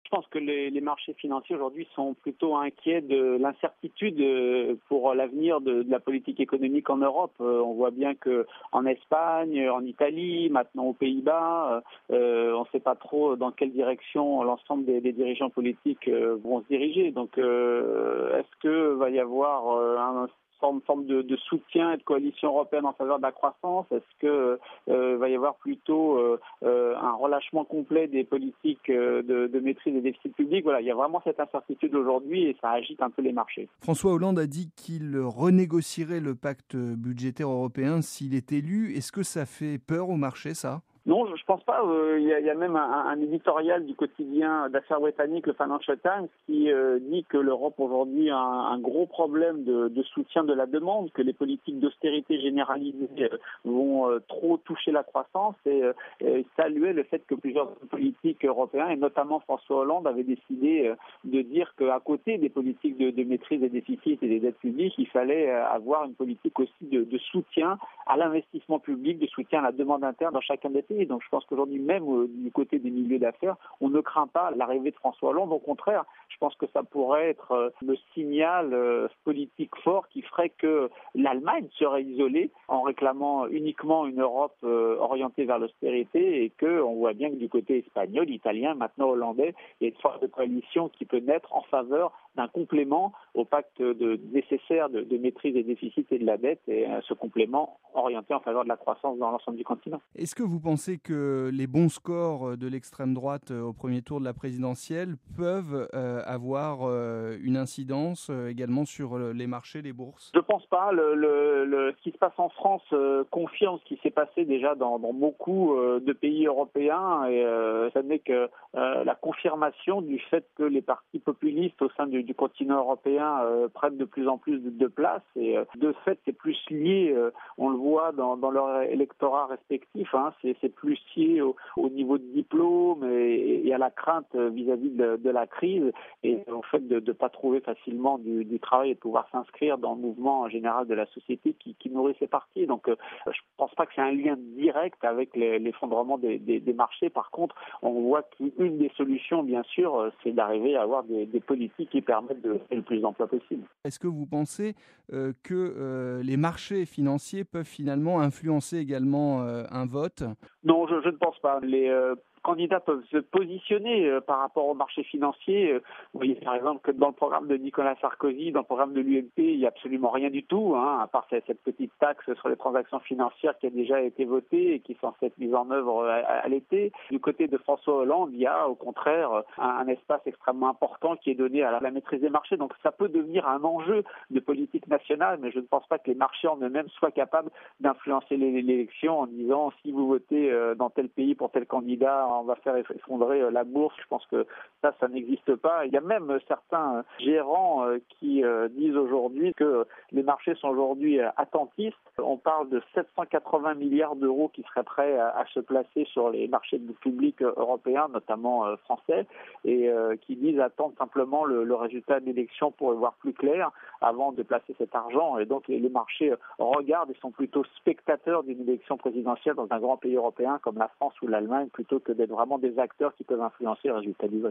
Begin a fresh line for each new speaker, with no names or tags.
Je pense que les marchés financiers aujourd'hui sont plutôt inquiets de l'incertitude pour l'avenir de la politique économique en Europe. On voit bien que en Espagne, en Italie, maintenant aux Pays-Bas, on ne sait pas trop dans quelle direction l'ensemble des dirigeants politiques vont se diriger. Donc, est-ce que va y avoir une forme de soutien et de coalition européenne en faveur de la croissance? Est-ce que va y avoir plutôt un relâchement complet des politiques de maîtrise des déficits publics? Voilà, il y a vraiment cette incertitude aujourd'hui et ça agite un peu les marchés.
François Hollande a dit qu'il renégocierait le pacte budgétaire européen s'il est élu. Est-ce que ça fait peur au marché, ça ?
Non, je pense pas. Il y a même un éditorial du quotidien d'affaires britannique, le Financial Times, qui dit que l'Europe aujourd'hui a un gros problème de soutien de la demande, que les politiques d'austérité généralisées vont trop toucher la croissance et saluer le fait que plusieurs politiques européens, et notamment François Hollande, avaient décidé de dire qu'à côté des politiques de maîtrise des déficits et des dettes publiques, il fallait avoir une politique aussi de soutien à l'investissement public, de soutien à la demande interne dans chacun des pays. Donc je pense qu'aujourd'hui, même du côté des milieux d'affaires, on ne craint pas l'arrivée de François Hollande. Au contraire, je pense que ça pourrait être le signal politique fort qui ferait que l'Allemagne serait isolée en réclamant uniquement une Europe orientée vers l'austérité et qu'on voit bien que du côté espagnol, italien, maintenant hollandais, il y a une force de coalition qui peut naître en faveur d'un complément au pacte nécessaire de maîtrise des déficits et de la dette et ce complément orienté en faveur de la croissance dans l'ensemble du continent.
Est-ce que vous pensez que les bons scores de l'extrême droite au premier tour de la présidentielle peuvent avoir une incidence également sur les marchés, les bourses ?
Je ne pense pas. Ce qui se passe en France confirme ce qui s'est passé déjà dans beaucoup de pays européens et ça n'est que la confirmation du fait que les partis populistes au sein du continent européen prennent de plus en plus de place et de fait c'est plus lié, on le voit dans leur électorat respectif, c'est plus lié au niveau de diplôme et à la crainte vis-à-vis de la crise et au fait de ne pas trouver facilement du travail et de pouvoir s'inscrire dans le mouvement général de la société qui nourrit ces partis. Donc je ne pense pas que c'est un lien direct avec l'effondrement des marchés. Par contre, on voit qu'une des solutions, bien sûr, c'est d'arriver à avoir des politiques qui permettent de créer le plus d'emplois possible.
Est-ce que vous pensez que les marchés financiers peuvent finalement influencer également un vote ?
Non, je ne pense pas. Les candidats peuvent se positionner par rapport au marché financier. Vous voyez par exemple que dans le programme de Nicolas Sarkozy, dans le programme de l'UMP, il n'y a absolument rien du tout, à part cette petite taxe sur les transactions financières qui a déjà été votée et qui est censée être mise en œuvre à l'été. Du côté de François Hollande, il y a au contraire un espace extrêmement important qui est donné à la maîtrise des marchés. Donc ça peut devenir un enjeu de politique nationale, mais je ne pense pas que les marchés en eux-mêmes soient capables d'influencer l'élection en disant si vous votez dans tel pays pour tel candidat, on va faire effondrer la bourse. Je pense que ça n'existe pas. Il y a même certains gérants qui disent aujourd'hui que les marchés sont aujourd'hui attentistes. On parle de 780 milliards d'euros qui seraient prêts à se placer sur les marchés publics européens, notamment français, et qui disent attendre simplement le résultat de l'élection pour y voir plus clair avant de placer cet argent. Et donc les marchés regardent et sont plutôt spectateurs d'une élection présidentielle dans un grand pays européen comme la France ou l'Allemagne plutôt que d'être vraiment des acteurs qui peuvent influencer le résultat du vote.